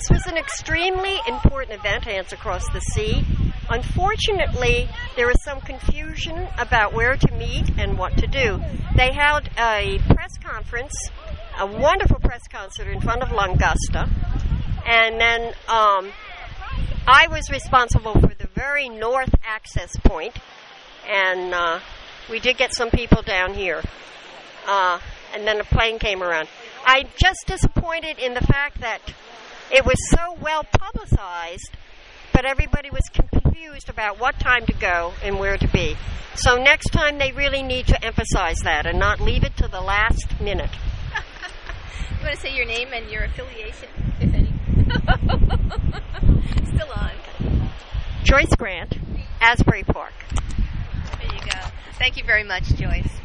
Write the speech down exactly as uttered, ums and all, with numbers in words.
this was an extremely important event, Ants Across the Sea. Unfortunately, there was some confusion about where to meet and what to do. They held a press conference, a wonderful press concert in front of Langusta, and then um, I was responsible for the very north access point, and uh, we did get some people down here. Uh, and then a plane came around. I'm just disappointed in the fact that it was so well publicized, but everybody was confused about what time to go and where to be. So next time they really need to emphasize that and not leave it to the last minute. You want to say your name and your affiliation, if any? Still on. Joyce Grant, Asbury Park. There you go. Thank you very much, Joyce.